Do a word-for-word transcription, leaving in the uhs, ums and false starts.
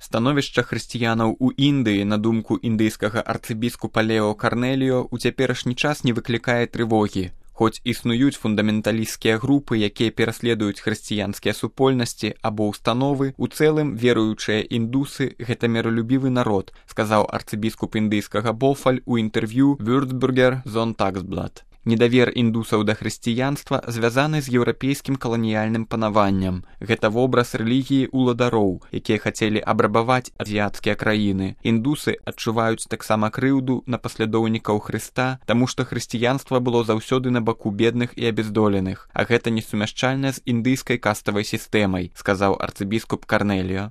Становішча хрысціянаў у Індыі, на думку індыйскага арцыбіскупа Лео Карнеліо, у цяперашні час не выклікае трывогі. Хоць існуюць фундаменталісцкія групы, якія пераследуюць хрысціянскія супольнасці або ўстановы, у цэлым веруючыя індусы – гэта міралюбівы народ, сказаў арцыбіскуп індыйскага Бофаль у інтэрв'ю Würzburger Sonntagsblatt. Недавер індусаў да хрысціянства звязаны з еўрапейскім каланіяльным панаваннем. Гэта вобраз рэлігіі ўладароў, якія хацелі абрабаваць азіяцкія краіны. Індусы адчуваюць таксама крыўду на паслядоўнікаў Хрыста, таму што хрысціянства было заўсёды на баку бедных і абездоленых, а гэта несумяшчальна з індыйскай каставай сістэмай, сказаў арцыбіскуп Карнеліо.